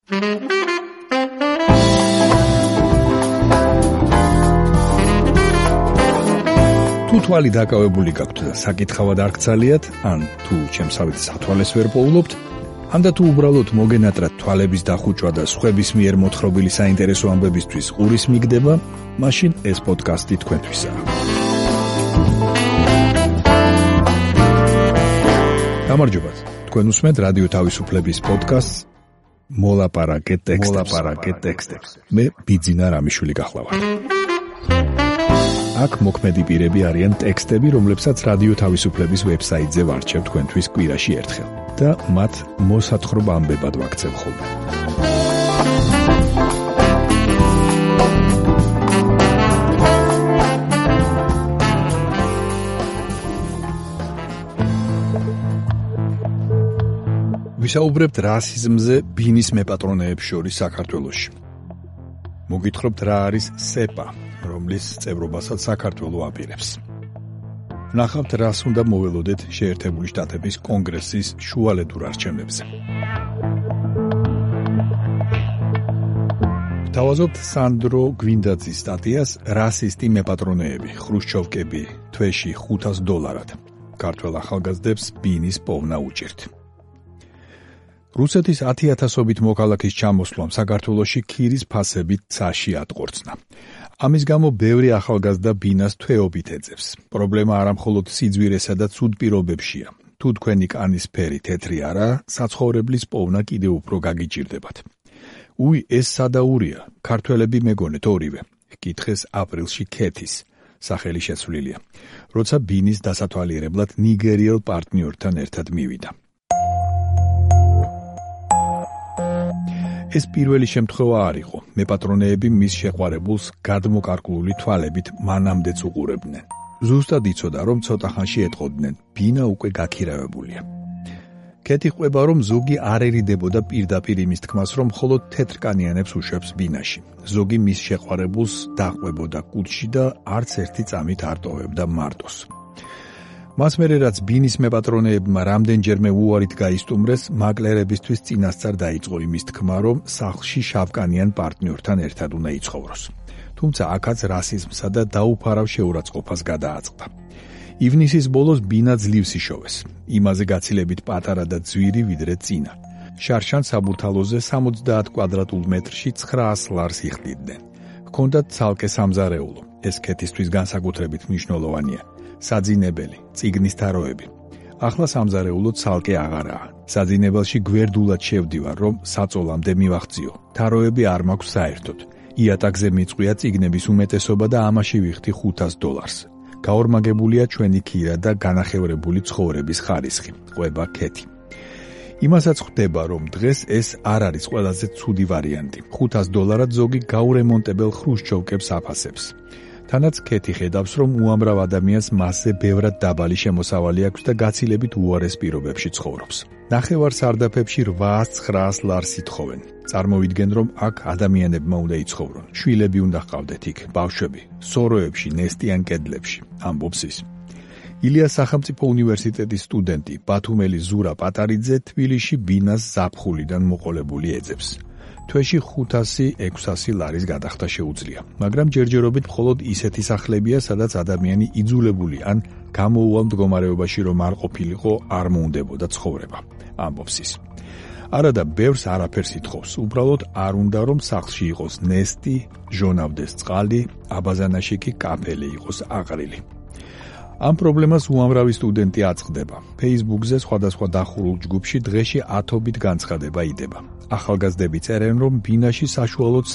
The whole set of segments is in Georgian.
თუ თვალი დაკავებული გაქვთ და საკითხავად არ გცალიათ, ან თუ ჩემსავით სათვალეს ვერ პოულობთ, ანდა თუ უბრალოდ მოგენატრათ თვალების დახუჭვა და სხვების მიერ მოთხრობილი საინტერესო ამბებისთვის ყურის მიგდება, მაშინ ეს პოდკასტი თქვენთვისაა. გამარჯობათ, თქვენ უსმენთ რადიო თავისუფლების პოდკასტს მოლაპარაკე ტექსტებს. მე ბიძინა რამიშვილი გახლავართ. აქ მოქმედი პირები არიან ტექსტები, რომლებსაც რადიო თავისუფლების ვებსაიტზე ვარჩევ თქვენთვის კვირაში ერთხელ და მათ მოსათხრობ ამბებად ვაქცევ ხოლმე. ვისაუბრებთ რასიზმზე ბინის მეპატრონეებს შორის საქართველოში. მოგითხრობთ რა არის სეპა, რომლის წევრობასაც საქართველო აპირებს. ნახავთ რას უნდა მოველოდეთ შეერთებული შტატების კონგრესის შუალედურ არჩევნებზე. ვთავაზობთ სანდრო გვინდაძის სტატიას რასისტი მეპატრონეები, ხრუშჩოვკები, თვეში $500. ქართველ ახალგაზრდებს ბინის პოვნა უჭირთ. რუსეთის 10,000-ობით მოქალაქის ჩამოსვლამ საქართველოში ქირის ფასებით ცაში ატყორცნა. ამის გამო ბევრი ახალგაზრდა ბინას თვეობით ეძებს. პრობლემა არამხოლოდ სიძვირესა და ცუდ პირობებშია. თუ თქვენი კანის ფერი თეთრი არაა, საცხოვრებლის პოვნა კიდევ უფრო გაგიჭირდებათ. ეს სადაურია, ქართველები მეგონეთ ორივე. კითხეს აპრილში ქეთის სახელი შეცვლილია, როცა ბინის დასათვალიერებლად ნიგერიელ პარტნიორთან ერთად მივიდა. ეს პირველი შემთხვევა არ იყო. მეპატრონეები მის შეყვარებულს გადმოკარკლული თვალებით მანამდეც უყურებდნენ. ზუსტად იცოდა, რომ ცოტა ხანში ეტყოდნენ, ბინა უკვე გაქირავებულია. ქეთი ყვება, რომ ზოგი არ ერიდებოდა პირდაპირ იმის თქმას, რომ მხოლოდ თეთრკანიანებს უშვებს ბინაში. ზოგი მის შეყვარებულს დაყვებოდა კუდში და არც ერთი წამით არ ტოვებდა მარტოს. მას მერე რაც ბინის მეპატრონეებმა რამდენჯერმე უარით გაისტუმრეს, მაკლერებისთვის წინასწარ დაიწყო იმის თქმა, რომ სახლში შავკანიან პარტნიორთან ერთად უნდა იცხოვროს. თუმცა აქაც რასიზმსა და დაუფარავ შეურაცხყოფას გადააწყდა. ივნისის ბოლოს ბინა ძლივს იშოვეს. იმაზე გაცილებით პატარა და ძვირი ვიდრე წინა. შარშან საბურთალოზე 70 კვადრატულ მეტრში $900 იხდიდნენ. ჰქონდათ ცალკე სამზარეულო. ეს ქეთისთვის განსაკუთრებით მნიშვნელოვანია. საძინებელი, წიგნის თაროები. ახლა სამზარეულო ცალკე აღარაა. საძინებელში გვერდულად შევდივარ, რომ საწოლამდე მივახციო. თაროები არ მაქვს საერთოდ. იატაკზე მიწყვია წიგნების უმეტესობა და ამაში ვიხდი $500. გაორმაგებულია ჩვენი ქირა და განახევრებული ცხოვრების ხარისხი. ყვება ქეთი. იმასაც ხვდება, რომ დღეს ეს არ არის ყველაზე ცუდი ვარიანტი. $500 ზოგი გაურემონტებელ ხრუშჩოვკებს აფასებს. თანაც ქეთი ხედავს, რომ უამრავ ადამიანს მასზე ბევრად დაბალი შემოსავალი აქვს და გაცილებით უარეს პირობებში ცხოვრობს. ნახევარ სარდაფებში $800-900 ითხოვენ. წარმოვიდგენ, რომ აქ ადამიანებმა უნდა იცხოვრონ. შვილები უნდა ჰყავდეთ იქ, ბავშვები, სოროებში, ნესტიან კედლებში, ამბობს ის. ილიას სახელმწიფო უნივერსიტეტის სტუდენტი, ბათუმელი ზურა პატარიძე თბილისში ბინას ზაფხულიდან მოყოლებული ეძებს. თვეში $500-600 გადახდა შეუძლია, მაგრამ ჯერჯერობით მხოლოდ ისეთი სახლებია, სადაც ადამიანი იძულებული ან გამოუვალ მდგომარეობაში რომ არ ყოფილიყო, არ მოუნდებოდა ცხოვრება, ამბობს ის. არადა ბევრს არაფერს ითხოვს, უბრალოდ არ უნდა რომ სახლში იყოს ნესტი, ჟონავდეს წყალი, აბაზანაში კი კაფელი იყოს აყრილი. ამ პრობლემას უამრავი სტუდენტი აწყდება. Facebook-ზე სხვადასხვა დახურულ ჯგუფში დღეში 10-ობით განცხადება იდება. ახალგაზრდები წერენ, რომ ბინაში საშუალოდ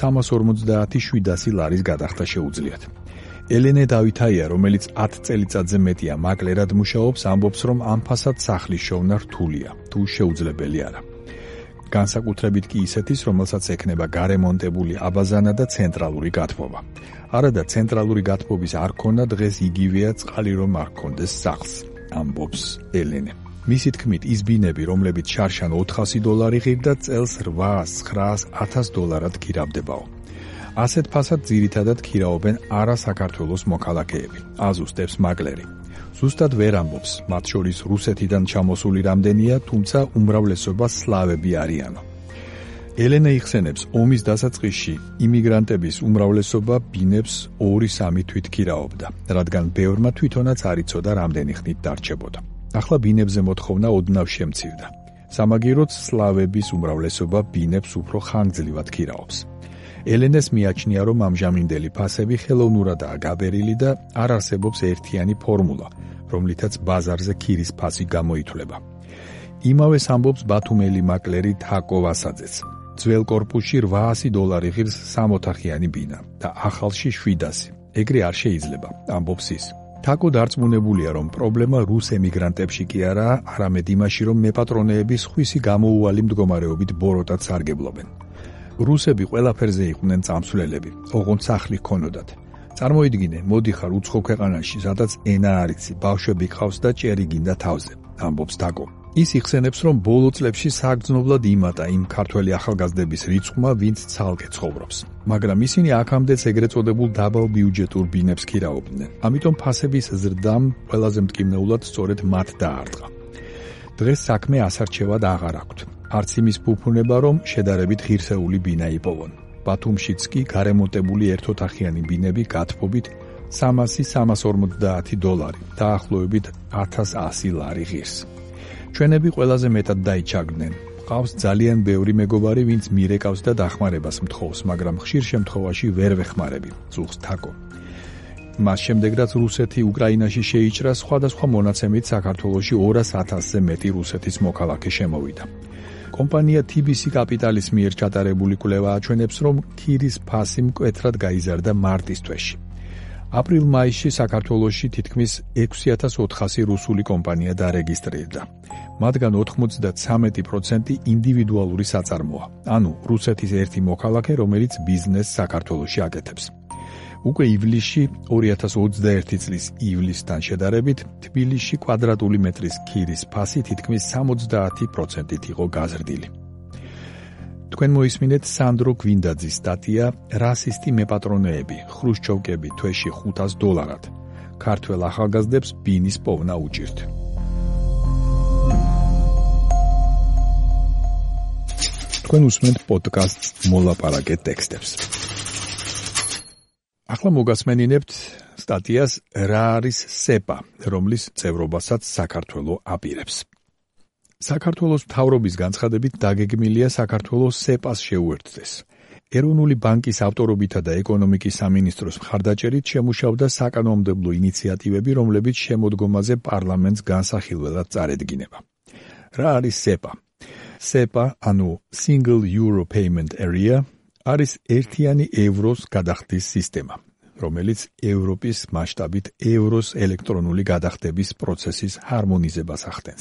$350-700 გადახდა შეუძლიათ. ელენე დავითაია, რომელიც 10 წელიწადზე მეტია მაკლერად მუშაობს, ამბობს, რომ ამ ფასად სახლის შოვნა რთულია, თუ შეუძლებელი არა. განსაკუთრებით კი ისეთის, რომელსაც ექნება გარემონტებული აბაზანა და ცენტრალური გათბობა. არადა ცენტრალური გათბობის არ ქონა დღეს იგივეა წყალი რომ არ ქონდეს სახლს, ამბობს ელენე. მისი თქმით, ის ბინები, რომლებიც შარშან $400 ღირდა, წელს $800-900-1000 ქირავდებაო. ასეთ ფასად ძირითადად ქირაობენ არა საქართველოს მოქალაქეები, აზუსტებს მაკლერი. ზუსტად ვერ ამბობს, მათ შორის რუსეთიდან ჩამოსული რამდენია, თუმცა უმრავლესობა სლავები არიანო. ელენა იხსენებს, ომის დასაწყისში იმიგრანტების უმრავლესობა ბინებს 2-3 თვით ქირაობდა, რადგან ბევრმა თვითონაც არ იცოდა რამდენი ხნით დარჩებოდა. ახლა ბინებზე მოთხოვნა ოდნავ შემცირდა. სამაგიეროდ სლავების უმრავლესობა ბინებს უფრო ხანგრძლივად ქირაობს. ელენეს მიაჩნია, რომ ამჟამინდელი ფასები ხელოვნურადაა გაბერილი და არ არსებობს ერთიანი ფორმულა, რომლითაც ბაზარზე ქირის ფასი გამოითვლება. იმავეს ამბობს ბათუმელი მაკლერი თაკო ვასაძეც. ძველ კორპუსში $800 ღირს 3 ოთახიანი ბინა და ახალში 700. ეგრე არ შეიძლება, ამბობს ის. თაკო დარწმუნებულია, რომ პრობლემა რუს ემიგრანტებში კი არაა, არამედ იმაში, რომ მეპატრონეები სხვისი გამოუვალი მდგომარეობით ბოროტად სარგებლობენ. რუსები ყველაფერზე იყვნენ წამსვლელები, ოღონდ სახლი ჰქონოდათ. წარმოიდგინე, მოდიხარ უცხო ქვეყანაში, სადაც ენა არ იცი, ბავშვები გყავს და ჭერი გინდა თავზე, ამბობს თაკო. ის იხსენებს, რომ ბოლო წლებში საგრძნობლად იმატა იმ ქართველი ახალგაზრდების რიცხვმა, ვინც ცალკე ცხოვრობს. მაგრამ ისინი აქამდეც ეგრეთ წოდებულ დაბალ ბიუჯეტურ ბინებს ქირაობდნენ. ამიტომ ფასების ზრდამ ყველაზე მტკივნეულად სწორედ მათ დაარტყა. დღეს საქმე ასარჩევად აღარ აქვთ. არც იმის ფუფუნება, რომ შედარებით ღირსეული ბინა იპოვონ. ბათუმშიც კი გარემონტებული ერთოთახიანი ბინები გათბობით $300-350 დაახლოებით $1100 ღირს. ჩვენები ყველაზე მეტად დაიჩაგდნენ. ყავს ძალიან ბევრი მეგობარი, ვინც მირეკავს და დახმარებას მთხოვს, მაგრამ ხშირ შემთხვევაში ვერ ვეხმარები, წუხს თაკო. მას შემდეგ, რაც რუსეთი უკრაინაში შეიჭრა, სხვადასხვა მონაცემით საქართველოში 200,000-ზე მეტი რუსეთის მოქალაქე შემოვიდა. კომპანია TBC კაპიტალის მიერ ჩატარებული კვლევა აჩვენებს, რომ ქირის ფასი მკვეთრად გაიზარდა მარტის თვეში. აპრილ-მაისში საქართველოში თითქმის 6,400 რუსული კომპანია დარეგისტრირდა. მათგან 93% ინდივიდუალური საწარმოა, ანუ რუსეთის ერთი მოქალაქე, რომელიც ბიზნესს საქართველოში აკეთებს. უკვე ივლისში 2021 წლის ივლისთან შედარებით თბილისში კვადრატული მეტრის ქირის ფასი თითქმის 70%-ით იყო გაზრდილი. თქვენ მოისმინეთ სანდრო გვინდაძის სტატია რასისტი მეპატრონეები, ხრუშჩოვკები თვეში $500. ქართველ ახალგაზრდებს ბინის პოვნა უჭირთ. თქვენ უსმენთ პოდკასტს მოლაპარაკე ტექსტებს. ახლა მოგასმენინებთ სტატიას რა არის SEPA, რომლის წევრობასაც საქართველო აპირებს. საქართველოს მთავრობის განცხადებით დაგეგმილია საქართველოს SEPA-ს შეუერთდეს. ეროვნული ბანკის ავტორობითა და ეკონომიკის სამინისტროს მხარდაჭერით შემუშავდა საკანონმდებლო ინიციატივები, რომლებიც შემოდგომაზე პარლამენტს განსახილველად წარედგინება. რა არის SEPA? SEPA, ანუ Single Euro Payment Area, არის ერთიანი ევროს გადახდის სისტემა, რომელიც ევროპის მასშტაბით ევროს ელექტრონული გადახდების პროცესის ჰარმონიზებას ახდენს.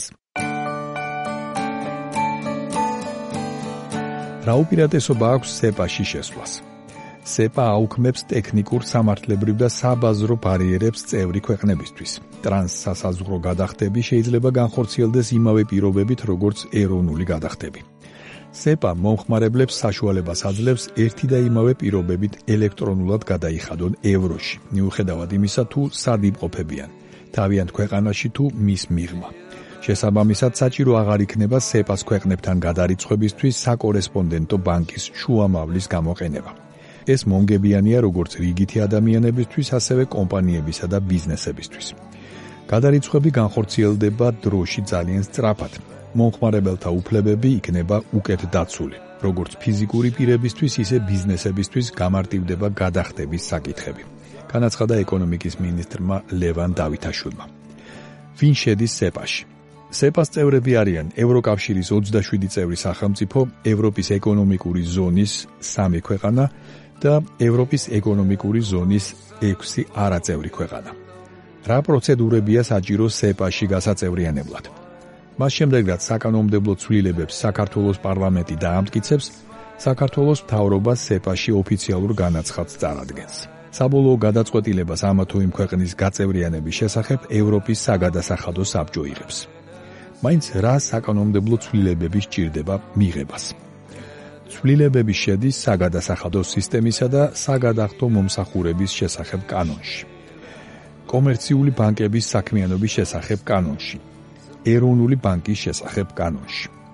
რა უპირატესობა აქვს SEPA-ში შესვლას? SEPA აუქმებს ტექნიკურ, სამართლებრივ და საბაზრო ბარიერებს წევრი ქვეყნებისთვის. ტრანსსასაზღვრო გადახდები შეიძლება განხორციელდეს იმავე პირობებით, როგორც ეროვნული გადახდები. SEPA მომხმარებლებს საშუალებას აძლევს ერთი და იმავე პირობებით ელექტრონულად გადაიხადონ ევროში, მიუხედავად იმისა, თუ სად იმყოფებიან, თავიანთ ქვეყანაში თუ მის მიღმა. შესაბამისად, საჭირო აღარ იქნება SEPA-ს ქვეყნებთან გადარიცხვებისთვის საკორესპონდენტო ბანკის შუამავლის გამოყენება. ეს მომგებიანია როგორც რიგითი ადამიანებისთვის, ასევე კომპანიებისა და ბიზნესებისთვის. გადარიცხვები განხორციელდება დროში ძალიან სწრაფად. მომხმარებელთა უფლებები იქნება უკეთ დაცული. როგორც ფიზიკური პირებისთვის, ისე ბიზნესებისთვის გამარტივდება გადახდების საკითხები. განაცხადა ეკონომიკის მინისტრმა ლევან დავითაშვილმა. ვინ შედის SEPA-ში? SEPA-ს წევრები არიან ევროკავშირის 27 წევრი სახელმწიფო, ევროპის ეკონომიკური ზონის 3 ქვეყანა და ევროპის ეკონომიკური ზონის 6 არაწევრი ქვეყანა. რა პროცედურებია საჭირო SEPA-ში გასაწევრიანებლად? მას შემდეგ, რაც საკანონმდებლო ცვლილებებს საქართველოს პარლამენტი დაამტკიცებს, საქართველოს მთავრობა SEPA-ში ოფიციალურ განაცხადს წარადგენს. საბოლოო გადაწყვეტილებას ამა თუ იმ ქვეყნის გაწევრიანების შესახებ ევროპის საგადასახადო საბჭო იღებს. მაინც რა საკანონმდებლო ცვლილებები სჭირდება მიღებას? ცვლილებები შედის საგადასახადო სისტემისა და საგადახდო მომსახურების შესახებ კანონში, კომერციული ბანკების საქმიანობის შესახებ კანონში, ეროვნული ბანკის შესახებ კანონში.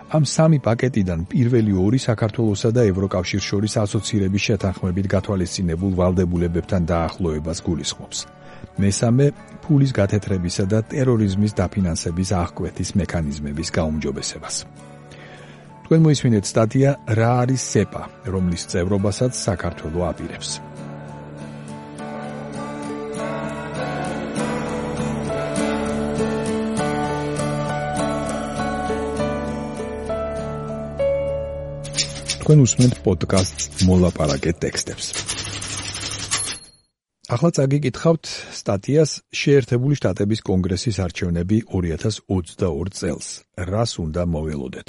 ამ სამი პაკეტიდან პირველი ორი საქართველოსა და ევროკავშირს შორის ასოცირების შეთანხმებით გათვალისწინებულ ვალდებულებებთან დაახლოებას გულისხმობს. მესამე, ფულის გათეთრებისა და ტერორიზმის დაფინანსების აღკვეთის მექანიზმების გაუმჯობესებას. თქვენ მოისმინეთ სტატია რა არის SEPA, რომლის წევრობასაც საქართველო აპირებს. თქვენ უსმენთ პოდკასტს მოლაპარაკეთ ტექსტებს. ახლა წაგიკითხავთ სტატიას შეერთებული შტატების კონგრესის არჩევნები 2022 წელს. რას უნდა მოველოდეთ?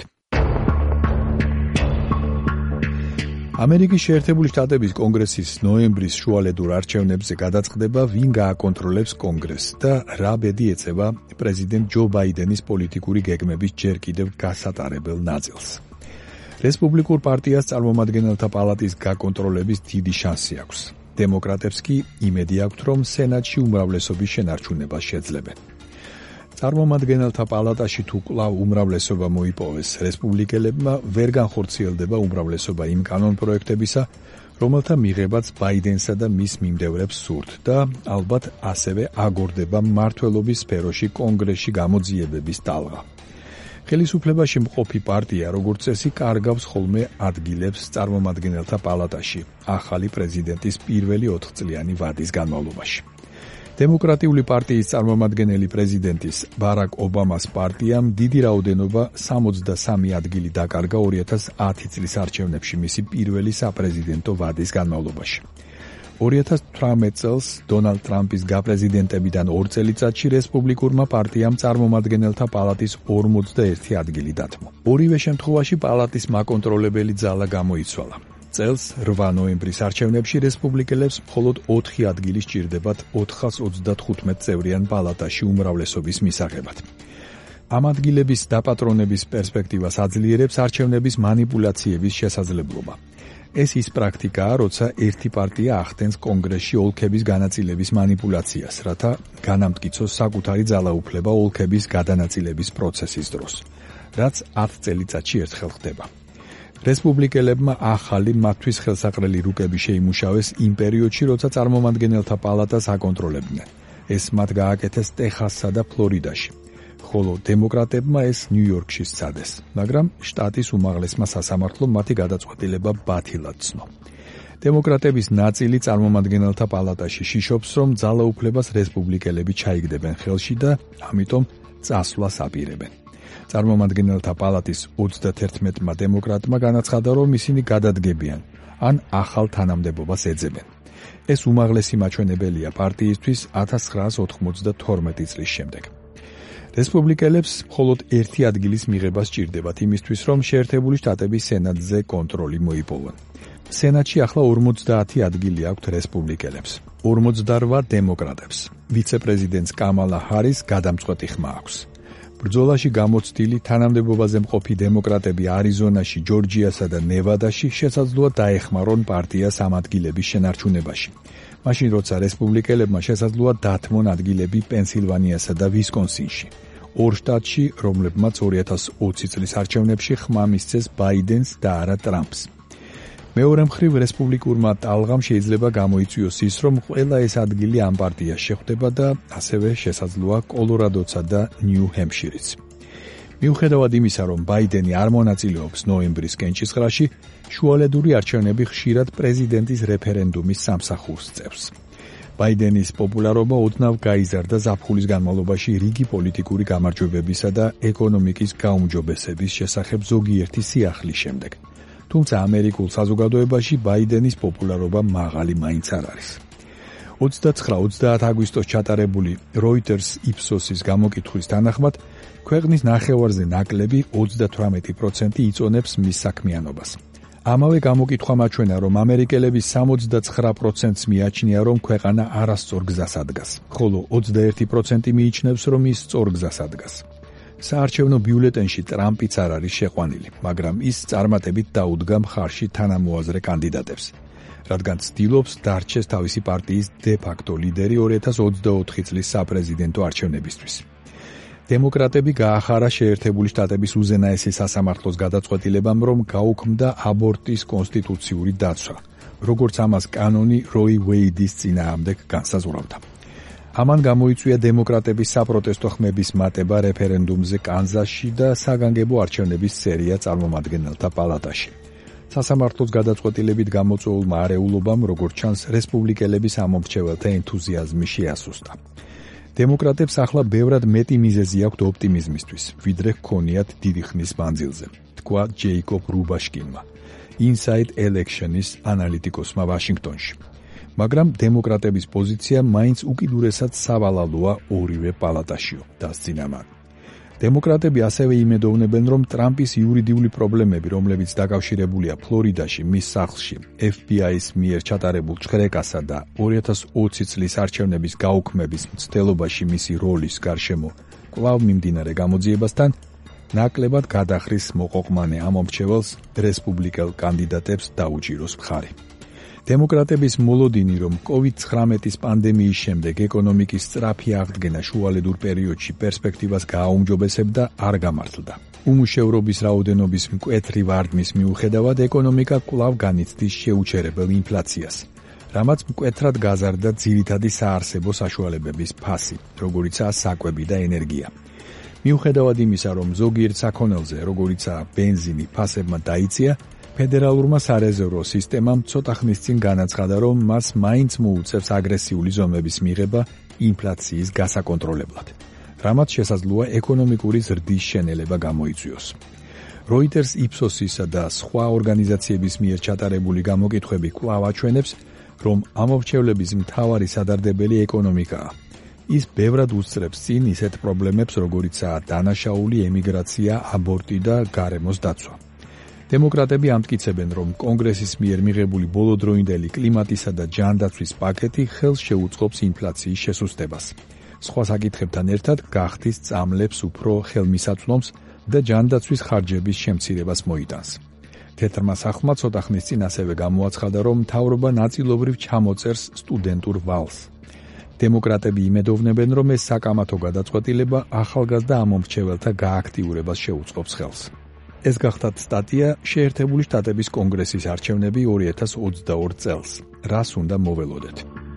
ამერიკის შეერთებული შტატების კონგრესის ნოემბრის შუალედურ არჩევნებზე გადაწყდება, ვინ გააკონტროლებს კონგრესს და რა ბედი ეწევა პრეზიდენტ ჯო ბაიდენის პოლიტიკური გეგმების ჯერ კიდევ გასატარებელ ნაწილს. რესპუბლიკურ პარტიას წარმომადგენელთა პალატის გაკონტროლების დიდი შანსი აქვს. დემოკრატებს კი იმედი აქვთ, რომ სენატში უმრავლესობის შენარჩუნება შეძლებენ. წარმომადგენელთა პალატაში თუ კვლავ უმრავლესობა მოიპოვეს, რესპუბლიკელებმა ვერ განხორციელდება უმრავლესობა იმ კანონპროექტებისა, რომელთა მიღებაც ბაიდენსა და მის მიმდევრებს სურთ და ალბათ ასევე აგორდება მმართველობის სფეროში კონგრესში გამოძიებების ტალღა. ხელისუფლებაში მყოფი პარტია, როგორც წესი, კარგავს ხოლმე ადგილებს წარმომადგენელთა პალატაში ახალი პრეზიდენტის პირველი 4 წლიანი ვადის განმავლობაში. დემოკრატიული პარტიის წარმომადგენელი პრეზიდენტის ბარაკ ობამას პარტიამ დიდი რაოდენობა 63 ადგილი დაკარგა 2010 წლის არჩევნებში მისი პირველი საპრეზიდენტო ვადის განმავლობაში. 2018 წელს დონალდ ტრამპის გაპრეზიდენტებიდან 2 წელიწადში რესპუბლიკურმა პარტიამ წარმომადგენელთა პალატის 41 ადგილი დათმო. ორივე შემთხვევაში პალატის მაკონტროლებელი ძალა გამოიცვალა. წელს 8 ნოემბრის არჩევნებში რესპუბლიკელებს მხოლოდ 4 ადგილი სჭირდებათ 435 წევრიან პალატაში უმრავლესობის მისაღებად. ამ ადგილების დაპატრონების პერსპექტივას აძლიერებს არჩევნების მანიპულაციების შესაძლებლობა. ეს ის პრაქტიკაა, როცა ერთი პარტია ახდენს კონგრესში ოლქების განაწილების მანიპულაციას, რათა განამტკიცოს საკუთარი ძალაუფლება ოლქების გადანაწილების პროცესის დროს, რაც 10 წელიწადში ერთხელ ხდება. რესპუბლიკელებმა ახალი მათთვის ხელსაყრელი რუკები შეიმუშავეს იმ პერიოდში, როცა წარმომადგენელთა პალატას აკონტროლებდნენ. ეს მათ გააკეთეს ტეხასსა და ფლორიდაში. ხოლო დემოკრატებმა ეს ნიუ-იორკში სცადეს, მაგრამ შტატის უმაღლესმა სასამართლომ მათი გადაწყვეტილება ბათილად ცნო. დემოკრატების ნაწილი წარმომადგენელთა პალატაში შიშობს, რომ ძალაუფლებას რესპუბლიკელები ჩაიგდებენ ხელში და ამიტომ წასვლას აპირებენ. წარმომადგენელთა პალატის 31-მა დემოკრატმა განაცხადა, რომ ისინი გადადგებიან ან ახალ თანამდებობას ეძებენ. ეს უმაღლესი მაჩვენებელია პარტიისთვის 1992 წლის შემდეგ. რესპუბლიკელებს მხოლოდ ერთი ადგილის მიღება სჭირდებათ იმისთვის, რომ შეერთებული შტატების სენატზე კონტროლი მოიპოვონ. სენატში ახლა 50 ადგილი აქვთ რესპუბლიკელებს, 48 დემოკრატებს. ვიცე-პრეზიდენტს კამალა ჰარის გადამწყვეტი ხმა აქვს. ბრძოლაში გამოცდილი თანამდებობაზე მყოფი დემოკრატები არიზონაში, ჯორჯიასა და ნევადაში შესაძლოა დაეხმარონ პარტიას ამ ადგილების შენარჩუნებაში. მაშინ როცა რესპუბლიკელებმა შესაძლოა დათმონ ადგილები პენსილვანიასა და ვისკონსინში. ორ შტატში, რომლებმაც 2020 წლის არჩევნებში ხმა მისცეს ბაიდენს და არა ტრამპს. მეორე მხრივ რესპუბლიკურმა ტალღამ შეიძლება გამოიწვიოს ის, რომ ყველა ეს ადგილი ამ პარტიას შეხვდება და ასევე შესაძლოა კოლორადოცა და ნიუ-ჰემპშირიც. მიუხედავად იმისა, რომ ბაიდენი არ მონაწილეობს ნოემბრის კენჭისყრაში, შუალედური არჩევნები ხშირად პრეზიდენტის რეფერენდუმის სამსახურს წევს. ბაიდენის პოპულარობა ოდნავ გაიზარდა ზაფხულის განმავლობაში რიგი პოლიტიკური გამარჯვებებისა და ეკონომიკის გაუმჯობესების შესახებ ზოგიერთი სიახლის შემდეგ. თუმცა ამერიკულ საზოგადოებაში ბაიდენის პოპულარობა მაღალი მაინც არ არის. 29-30 აგვისტოს ჩატარებული Reuters Ipsos-ის გამოკითხვის თანახმად, ქვეყნის ნახევარზე ნაკლები 38% იწონებს მის საქმიანობას. ამავე გამოკითხვა მაჩვენა, რომ ამერიკელების 69%-ს მიაჩნია, რომ ქვეყანა არასწორ გზას ადგას, ხოლო 21% მიიჩნევს, რომ ის სწორ გზას ადგას. საარჩევნო ბიულეტენში ტრამპიც არ არის შეყვანილი, მაგრამ ის წარმატებით დაუდგა მხარში თანამოაზრე კანდიდატებს, რადგან ცდილობს დარჩეს თავისი პარტიის დე-ფაქტო ლიდერი 2024 წლის საპრეზიდენტო არჩევნებისთვის. დემოკრატები გაახარა შეერთებული შტატების უზენაესი სასამართლოს გადაწყვეტილებამ, რომ გაუქმდა აბორტის კონსტიტუციური დაცვა, როგორც ამას კანონი როი ვეიდის წინააღმდეგ განსაზღვრავდა. ამან გამოიწვია დემოკრატების საპროტესტო ხმების მატება რეფერენდუმზე კანზასში და საგანგებო არჩევნების სერია წარმომადგენელთა პალატაში. სასამართლოს გადაწყვეტილებით გამოწვეულმა არეულობამ, როგორც ჩანს, რესპუბლიკელების ამომრჩეველთა ენთუზიაზმი შეასუსტა. დემოკრატებს ახლა ბევრად მეტი მიზეზი აქვთ ოპტიმიზმისთვის, ვიდრე ჰქონიათ დიდი ხნის მანძილზე, თქვა ჯეიკობ რუბაშკინმა, Inside Election-ის ანალიტიკოსმა ვაშინგტონში. მაგრამ დემოკრატების პოზიცია მაინც უკიდურესად სავალალოა ორივე პალატაშიო, დასძინა მან. დემოკრატები ასევე იმედოვნებენ, რომ ტრამპის იურიდიული პრობლემები, რომლებიც დაკავშირებულია ფლორიდაში მის სახლში, FBI-ის მიერ ჩატარებულ ჭხრეკასა და 2020 წლის არჩევნების გაუქმების მცდელობაში მისი როლის გარშემო კვლავ მიმდინარე გამოძიებასთან, ნაკლებად გადახრის მოყოყმანე ამომრჩეველს რესპუბლიკელ კანდიდატებს დაუჭიროს მხარი. დემოკრატების მოლოდინი, რომ COVID-19 პანდემიის შემდეგ ეკონომიკის სწრაფი აღდგენა შუალედურ პერიოდში პერსპექტივას გააუმჯობესებდა, არ გამართლდა. უმუშევრობის რაოდენობის მკვეთრი ვარდნის მიუხედავად ეკონომიკა კვლავ განიცდის შეუჩერებელ ინფლაციას, რამაც მკვეთრად გაზარდა ძირითადი საარსებო საშუალებების ფასი, როგორიცაა საკვები და ენერგია. მიუხედავად იმისა, რომ ზოგიერთ საქონელზე, როგორიცაა ბენზინი, ფასებმა დაიწია, ფედერალურმა სარეზერვო სისტემამ ცოტა ხნის წინ განაცხადა, რომ მას მაინც მოუწევს აგრესიული ზომების მიღება ინფლაციის გასაკონტროლებლად, რამაც შესაძლოა ეკონომიკური ზრდის შენელება გამოიწვიოს. Reuters, Ipsos-ისა და სხვა ორგანიზაციების მიერ ჩატარებული გამოკითხვები კვლავ აჩვენებს, რომ ამორჩევლების მთავარი სადარდებელი ეკონომიკაა. ის ბევრად უსწრებს წინ ისეთ პრობლემებს, როგორიცაა დანაშაული ემიგრაცია, აბორტი და გარემოს დაცვა. დემოკრატები ამტკიცებენ, რომ კონგრესის მიერ მიღებული ბოლოდროინდელი კლიმატისა და ჯანდაცვის პაკეტი ხელს შეუწყობს ინფლაციის შესუსტებას. სხვა საკითხებთან ერთად გახდის წამლებს უფრო ხელმისაწვდომს და ჯანდაცვის ხარჯების შემცირებას მოიტანს. თეთრმა სახლმა ცოტა ხნის წინ ასევე გამოაცხადა, რომ მთავრობა ნაწილობრივ ჩამოწერს სტუდენტურ ვალს. დემოკრატები იმედოვნებენ, რომ ეს საკამათო გადაწყვეტილება ახალგაზრდა ამომრჩეველთა გააქტიურებას შეუწყობს ხელს. ეს გახდათ სტატია შეერთებული შტატების კონგრესის არჩევნები 2022 წელს. რას უნდა მოველოდეთ?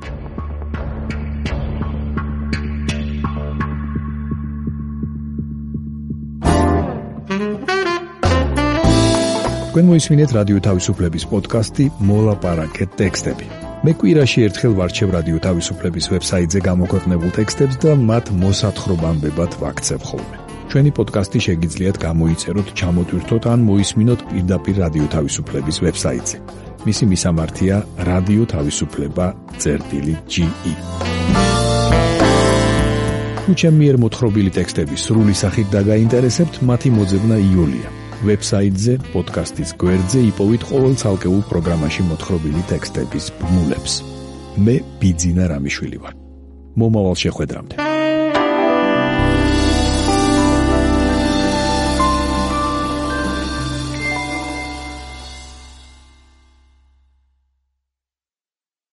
თქვენ მოისმინეთ რადიო თავისუფლების პოდკასტი მოლაპარაკეთ ტექსტები. მე კვირაში ერთხელ ვარჩევ რადიო თავისუფლების ვებსაიტზე გამოქვეყნებულ ტექსტებს და მათ მოსათხრობამდებად ვაქცევ ხოლმე. ჩვენი პოდკასტი შეგიძლიათ გამოიწეროთ, ჩამოტვირთოთ ან მოისმინოთ პირდაპირ რადიო თავისუფლების ვებსაიტზე. მისი მისამართია რადიო თავისუფლება.ge. თუ ჩემი მიერ მოთხრობილი ტექსტები სრული სახით დაგაინტერესებთ, მათი მოძებნა იოლია. ვებსაიტზე, პოდკასტის გვერდზე იპოვით ყოველ ცალკეულ პროგრამაში მოთხრობილი ტექსტების ბმულებს. მე ბიძინა რამიშვილი ვარ. მომავალ შეხვედრამდე.